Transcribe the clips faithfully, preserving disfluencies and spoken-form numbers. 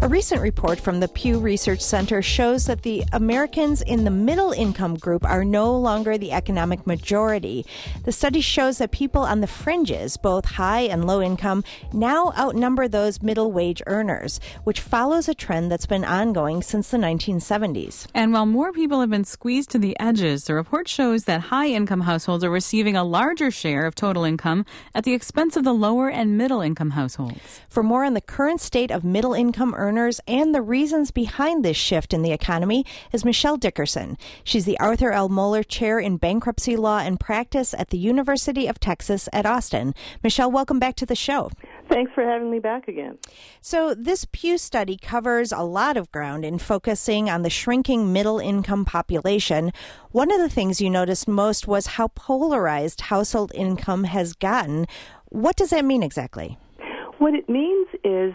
A recent report from the Pew Research Center shows that the Americans in the middle income group are no longer the economic majority. The study shows that people on the fringes, both high and low income, now outnumber those middle wage earners, which follows a trend that's been ongoing since the nineteen seventies. And while more people have been squeezed to the edges, the report shows that high income households are receiving a larger share of total income at the expense of the lower and middle income households. For more on the current state of middle income earners and the reasons behind this shift in the economy is Michelle Dickerson. She's the Arthur L. Moeller Chair in Bankruptcy Law and Practice at the University of Texas at Austin. Michelle, welcome back to the show. Thanks for having me back again. So this Pew study covers a lot of ground in focusing on the shrinking middle-income population. One of the things you noticed most was how polarized household income has gotten. What does that mean exactly? What it means is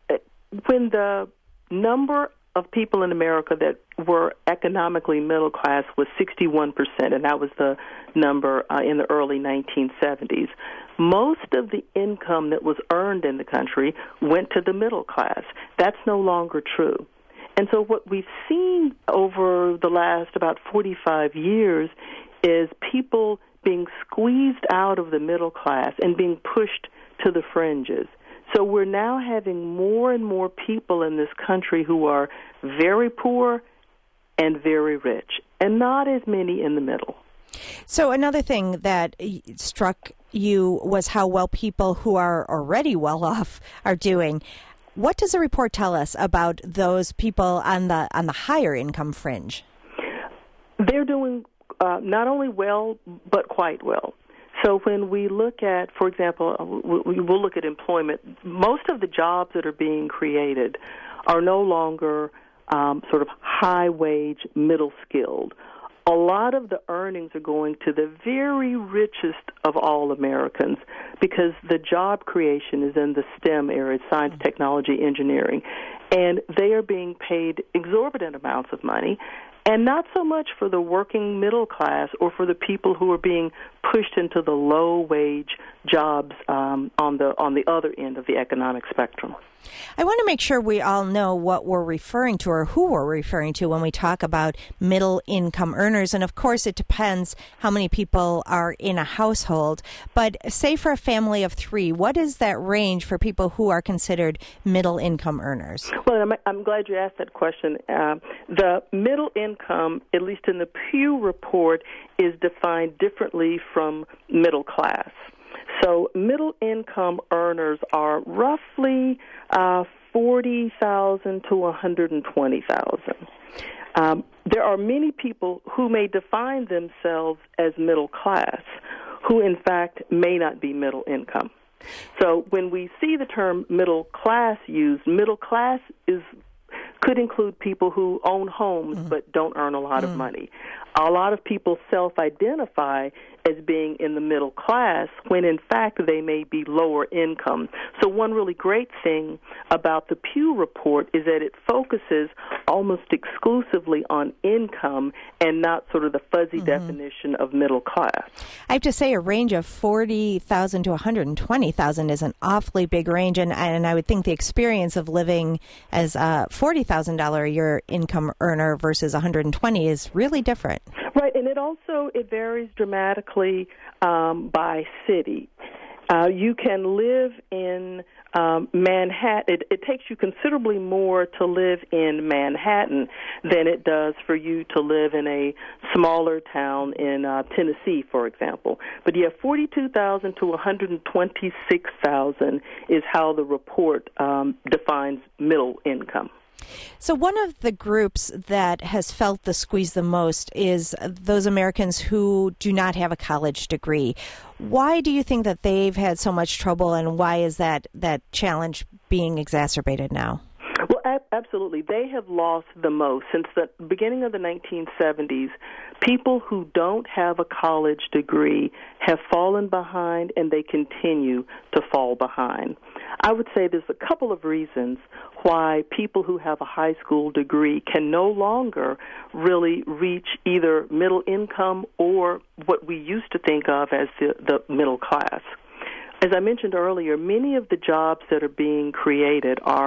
when the number of people in America that were economically middle class was sixty-one percent, and that was the number uh, in the early nineteen seventies. Most of the income that was earned in the country went to the middle class. That's no longer true. And so what we've seen over the last about forty-five years is people being squeezed out of the middle class and being pushed to the fringes. So we're now having more and more people in this country who are very poor and very rich, and not as many in the middle. So another thing that struck you was how well people who are already well off are doing. What does the report tell us about those people on the on the higher income fringe? They're doing uh, not only well, but quite well. So when we look at, for example, we will look at employment. Most of the jobs that are being created are no longer um, sort of high-wage, middle-skilled. A lot of the earnings are going to the very richest of all Americans because the job creation is in the STEM area, science, technology, engineering, and they are being paid exorbitant amounts of money, and not so much for the working middle class or for the people who are being pushed into the low-wage jobs um, on the on the other end of the economic spectrum. I want to make sure we all know what we're referring to or who we're referring to when we talk about middle-income earners. And, of course, it depends how many people are in a household. But say for a family of three, what is that range for people who are considered middle-income earners? Well, I'm, I'm glad you asked that question. Uh, the middle income, at least in the Pew report, is defined differently from middle class. So middle-income earners are roughly uh, forty thousand dollars to one hundred twenty thousand dollars. Um, there are many people who may define themselves as middle class who, in fact, may not be middle income. So when we see the term middle class used, middle class is could include people who own homes mm-hmm. but don't earn a lot mm-hmm. of money. A lot of people self-identify as being in the middle class when, in fact, they may be lower income. So one really great thing about the Pew report is that it focuses almost exclusively on income and not sort of the fuzzy mm-hmm. definition of middle class. I have to say a range of forty thousand dollars to one hundred twenty thousand dollars is an awfully big range, and, and I would think the experience of living as a forty thousand dollars a year income earner versus one hundred twenty thousand dollars is really different. Right, and it also it varies dramatically um, by city. Uh, you can live in um, Manhattan. It, it takes you considerably more to live in Manhattan than it does for you to live in a smaller town in uh, Tennessee, for example. But yeah, forty-two thousand to one hundred twenty-six thousand is how the report um, defines middle income. So one of the groups that has felt the squeeze the most is those Americans who do not have a college degree. Why do you think that they've had so much trouble, and why is that, that challenge being exacerbated now? Well, ab- absolutely. They have lost the most. Since the beginning of the nineteen seventies, people who don't have a college degree have fallen behind, and they continue to fall behind. I would say there's a couple of reasons why people who have a high school degree can no longer really reach either middle income or what we used to think of as the, the middle class. As I mentioned earlier, many of the jobs that are being created are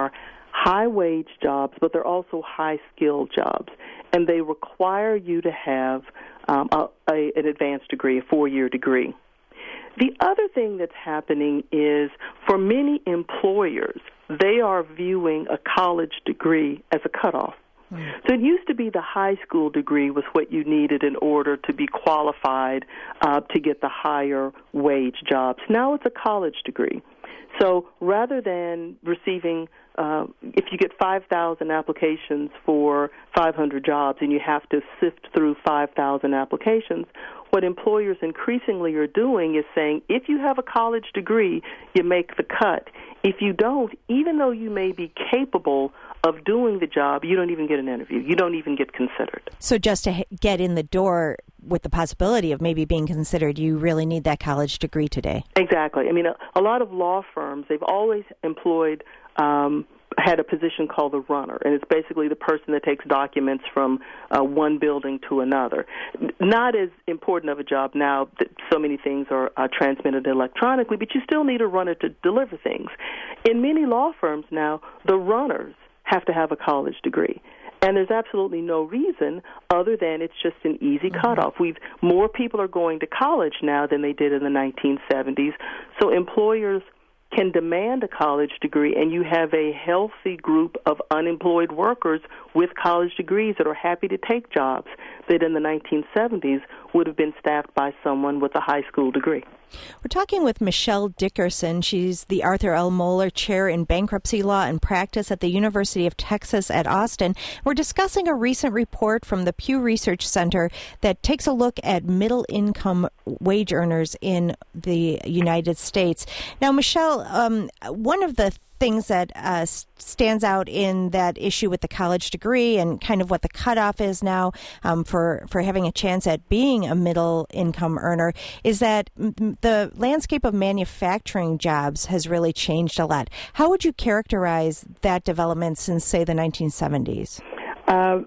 high-wage jobs, but they're also high-skilled jobs, and they require you to have um, a, a, an advanced degree, a four-year degree. The other thing that's happening is for many employers, they are viewing a college degree as a cutoff. Mm. So it used to be the high school degree was what you needed in order to be qualified uh, to get the higher wage jobs. Now it's a college degree. So rather than receiving, uh, if you get five thousand applications for five hundred jobs and you have to sift through five thousand applications, what employers increasingly are doing is saying, if you have a college degree, you make the cut. If you don't, even though you may be capable of doing the job, you don't even get an interview. You don't even get considered. So just to get in the door with the possibility of maybe being considered, you really need that college degree today. Exactly. I mean, a, a lot of law firms, they've always employed, um, had a position called the runner, and it's basically the person that takes documents from uh, one building to another. Not as important of a job now that so many things are uh, transmitted electronically, but you still need a runner to deliver things. In many law firms now, the runners have to have a college degree. And there's absolutely no reason other than it's just an easy mm-hmm. cutoff. We've more people are going to college now than they did in the nineteen seventies. So employers can demand a college degree, and you have a healthy group of unemployed workers with college degrees that are happy to take jobs that in the nineteen seventies would have been staffed by someone with a high school degree. We're talking with Michelle Dickerson. She's the Arthur L. Moeller Chair in Bankruptcy Law and Practice at the University of Texas at Austin. We're discussing a recent report from the Pew Research Center that takes a look at middle-income wage earners in the United States. Now, Michelle, um, one of the things that uh, stands out in that issue with the college degree and kind of what the cutoff is now um, for, for having a chance at being a middle income earner is that m- the landscape of manufacturing jobs has really changed a lot. How would you characterize that development since, say, the nineteen seventies? Uh,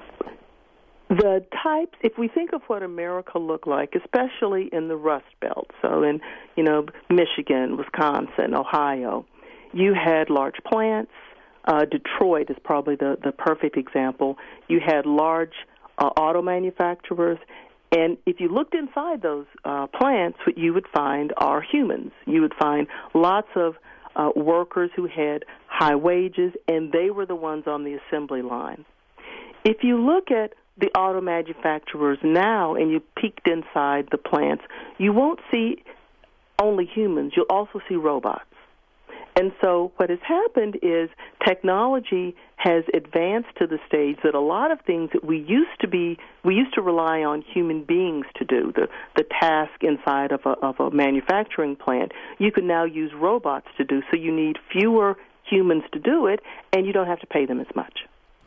the types, if we think of what America looked like, especially in the Rust Belt, so in, you know, Michigan, Wisconsin, Ohio, you had large plants. Uh, Detroit is probably the, the perfect example. You had large uh, auto manufacturers. And if you looked inside those uh, plants, what you would find are humans. You would find lots of uh, workers who had high wages, and they were the ones on the assembly line. If you look at the auto manufacturers now and you peeked inside the plants, you won't see only humans. You'll also see robots. And so what has happened is technology has advanced to the stage that a lot of things that we used to be, we used to rely on human beings to do, the, the task inside of a, of a manufacturing plant, you can now use robots to do. So you need fewer humans to do it, and you don't have to pay them as much.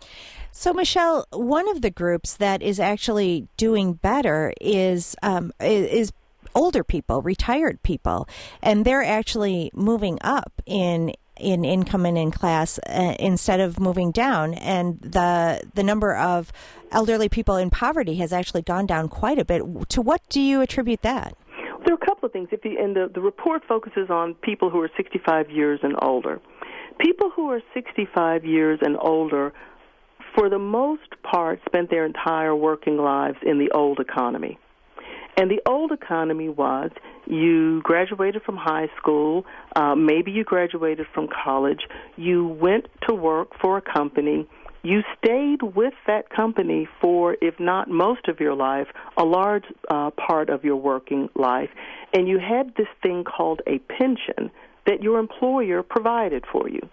So, Michelle, one of the groups that is actually doing better is um, is older people, retired people, and they're actually moving up in in income and in class uh, instead of moving down. And the the number of elderly people in poverty has actually gone down quite a bit. To what do you attribute that? There are a couple of things. If you, and the, the report focuses on people who are sixty-five years and older. People who are sixty-five years and older, for the most part, spent their entire working lives in the old economy. And the old economy was you graduated from high school, uh, maybe you graduated from college, you went to work for a company, you stayed with that company for, if not most of your life, a large uh, part of your working life, and you had this thing called a pension that your employer provided for you.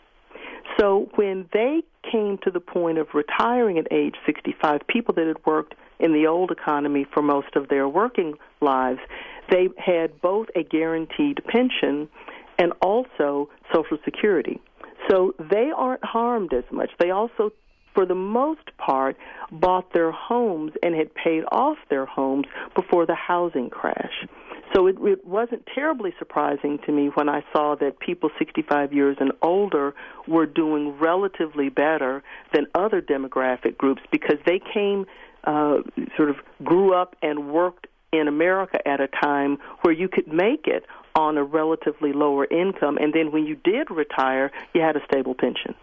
So when they came to the point of retiring at age sixty-five, people that had worked in the old economy for most of their working lives, they had both a guaranteed pension and also Social Security. So they aren't harmed as much. They also, for the most part, bought their homes and had paid off their homes before the housing crash. So it, it wasn't terribly surprising to me when I saw that people sixty-five years and older were doing relatively better than other demographic groups because they came, uh, sort of grew up and worked in America at a time where you could make it on a relatively lower income, and then when you did retire, you had a stable pension.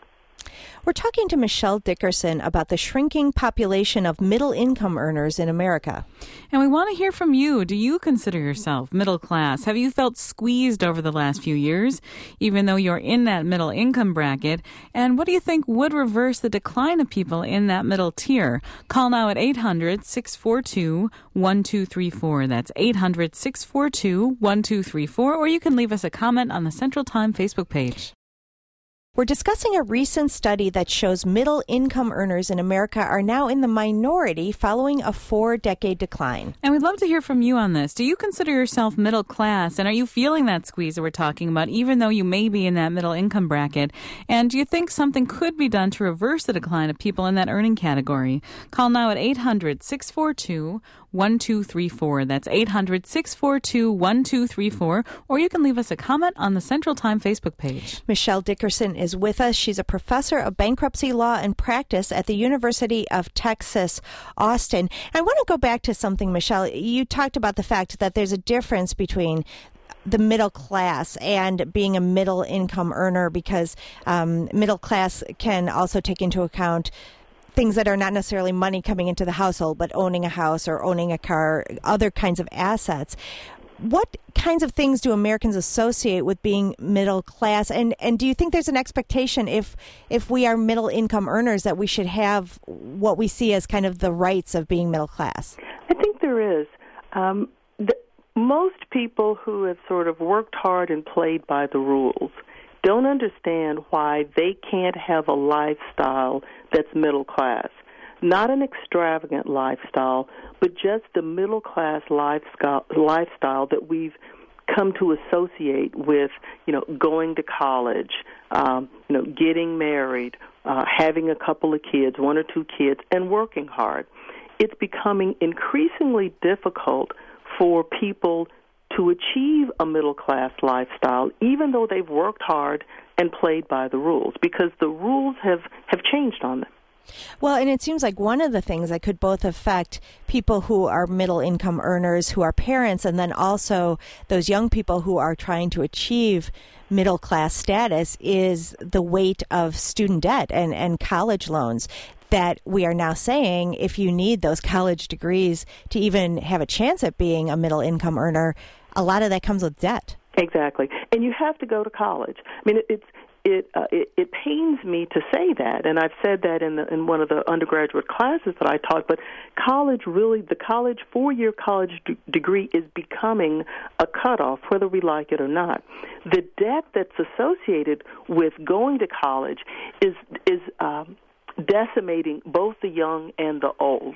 We're talking to Michelle Dickerson about the shrinking population of middle-income earners in America. And we want to hear from you. Do you consider yourself middle class? Have you felt squeezed over the last few years, even though you're in that middle income bracket? And what do you think would reverse the decline of people in that middle tier? Call now at eight hundred, six four two, one two three four. That's eight hundred, six four two, one two three four. Or you can leave us a comment on the Central Time Facebook page. We're discussing a recent study that shows middle-income earners in America are now in the minority following a four-decade decline. And we'd love to hear from you on this. Do you consider yourself middle class? And are you feeling that squeeze that we're talking about, even though you may be in that middle-income bracket? And do you think something could be done to reverse the decline of people in that earning category? Call now at eight hundred, six four two, one two three four. That's eight hundred, six four two, one two three four. Or you can leave us a comment on the Central Time Facebook page. Michelle Dickerson is with us. She's a professor of bankruptcy law and practice at the University of Texas, Austin. I want to go back to something, Michelle. You talked about the fact that there's a difference between the middle class and being a middle income earner, because um, middle class can also take into account things that are not necessarily money coming into the household, but owning a house or owning a car, other kinds of assets. What kinds of things do Americans associate with being middle class? And, and do you think there's an expectation if if we are middle income earners that we should have what we see as kind of the rights of being middle class? I think there is. Um, the, most people who have sort of worked hard and played by the rules don't understand why they can't have a lifestyle that's middle class. Not an extravagant lifestyle, but just the middle-class lifestyle, lifestyle that we've come to associate with, you know, going to college, um, you know, getting married, uh, having a couple of kids, one or two kids, and working hard. It's becoming increasingly difficult for people to achieve a middle-class lifestyle, even though they've worked hard and played by the rules, because the rules have, have changed on them. Well, and it seems like one of the things that could both affect people who are middle-income earners, who are parents, and then also those young people who are trying to achieve middle-class status is the weight of student debt and, and college loans. That we are now saying if you need those college degrees to even have a chance at being a middle-income earner, a lot of that comes with debt. Exactly. And you have to go to college. I mean, it, it's It, uh, it it pains me to say that, and I've said that in the, in one of the undergraduate classes that I taught, but college really, the college, four-year college d- degree is becoming a cutoff, whether we like it or not. The debt that's associated with going to college is, is um, decimating both the young and the old.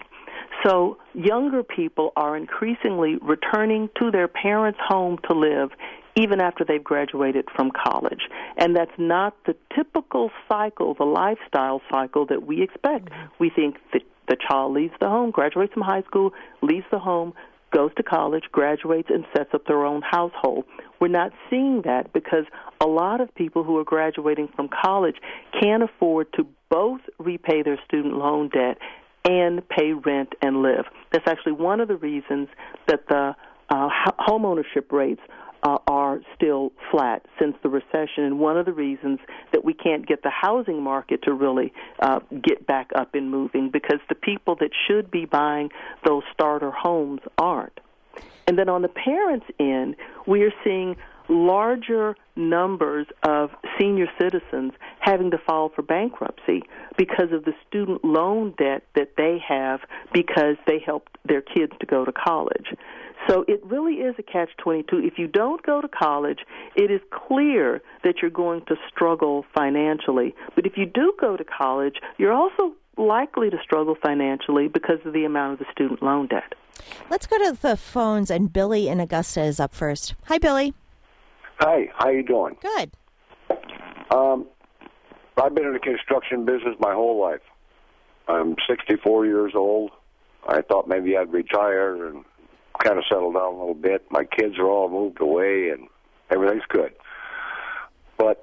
So younger people are increasingly returning to their parents' home to live even after they've graduated from college. And that's not the typical cycle, the lifestyle cycle that we expect. We think that the child leaves the home, graduates from high school, leaves the home, goes to college, graduates, and sets up their own household. We're not seeing that because a lot of people who are graduating from college can't afford to both repay their student loan debt and pay rent and live. That's actually one of the reasons that the uh, home ownership rates Uh, are still flat since the recession, and one of the reasons that we can't get the housing market to really uh, get back up and moving, because the people that should be buying those starter homes aren't. And then on the parents' end, we are seeing larger numbers of senior citizens having to file for bankruptcy because of the student loan debt that they have because they helped their kids to go to college. So it really is a catch twenty-two. If you don't go to college, it is clear that you're going to struggle financially. But if you do go to college, you're also likely to struggle financially because of the amount of the student loan debt. Let's go to the phones, and Billy in Augusta is up first. Hi, Billy. Hi, how you doing? Good. Um, I've been in the construction business my whole life. I'm sixty-four years old. I thought maybe I'd retire and kind of settle down a little bit. My kids are all moved away, and everything's good. But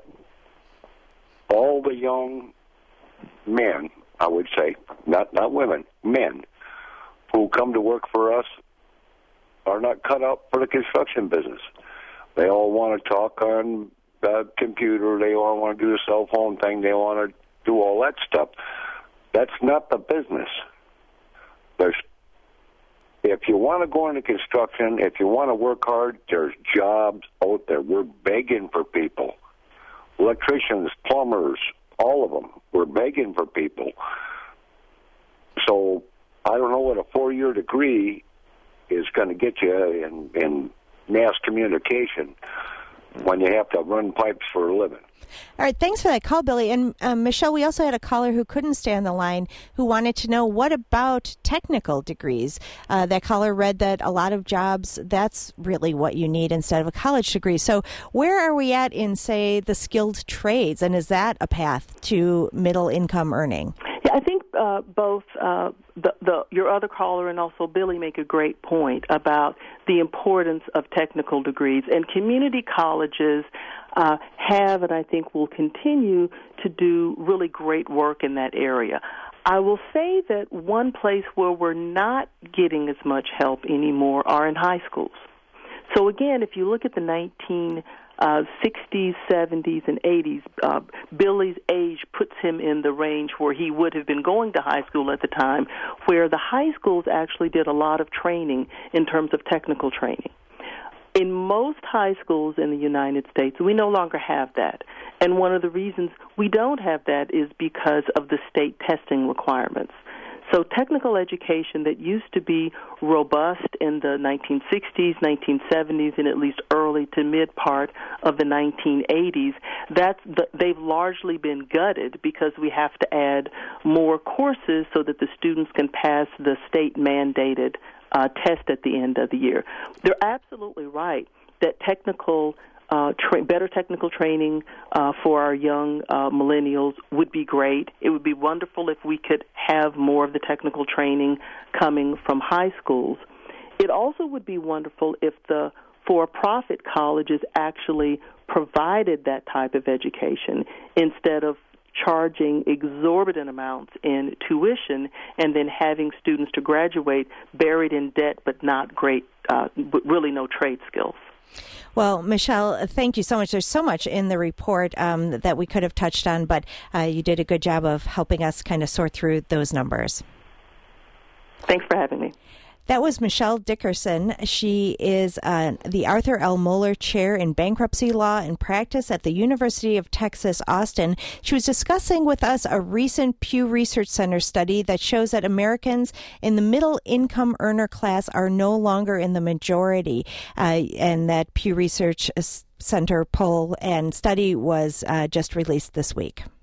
all the young men, I would say, not not women, men, who come to work for us are not cut out for the construction business. They all want to talk on the computer. They all want to do the cell phone thing. They want to do all that stuff. That's not the business. There's, if you want to go into construction, if you want to work hard, there's jobs out there. We're begging for people. Electricians, plumbers, all of them. We're begging for people. So I don't know what a four-year degree is going to get you in, in mass communication when you have to run pipes for a living. All right, thanks for that call, Billy. And um, Michelle, we also had a caller who couldn't stay on the line who wanted to know, what about technical degrees? Uh, that caller read that a lot of jobs, that's really what you need instead of a college degree. So where are we at in, say, the skilled trades? And is that a path to middle income earning? Yeah, I think uh, both uh, the, the, your other caller and also Billy make a great point about the importance of technical degrees. And community colleges uh, have, and I think will continue to do really great work in that area. I will say that one place where we're not getting as much help anymore are in high schools. So again, if you look at the nineteen Uh, sixties, seventies, and eighties, uh, Billy's age puts him in the range where he would have been going to high school at the time, where the high schools actually did a lot of training in terms of technical training. In most high schools in the United States, we no longer have that. And one of the reasons we don't have that is because of the state testing requirements. So technical education that used to be robust in the nineteen sixties, nineteen seventies, and at least early to mid part of the nineteen eighties, that's the, they've largely been gutted because we have to add more courses so that the students can pass the state-mandated uh, test at the end of the year. They're absolutely right that technical Uh, tra- better technical training uh, for our young uh, millennials would be great. It would be wonderful if we could have more of the technical training coming from high schools. It also would be wonderful if the for-profit colleges actually provided that type of education instead of charging exorbitant amounts in tuition and then having students to graduate buried in debt but not great, uh, but really no trade skills. Well, Michelle, thank you so much. There's so much in the report um, that we could have touched on, but uh, you did a good job of helping us kind of sort through those numbers. Thanks for having me. That was Michelle Dickerson. She is uh, the Arthur L. Moeller Chair in Bankruptcy Law and Practice at the University of Texas, Austin. She was discussing with us a recent Pew Research Center study that shows that Americans in the middle income earner class are no longer in the majority. Uh, and that Pew Research Center poll and study was uh, just released this week.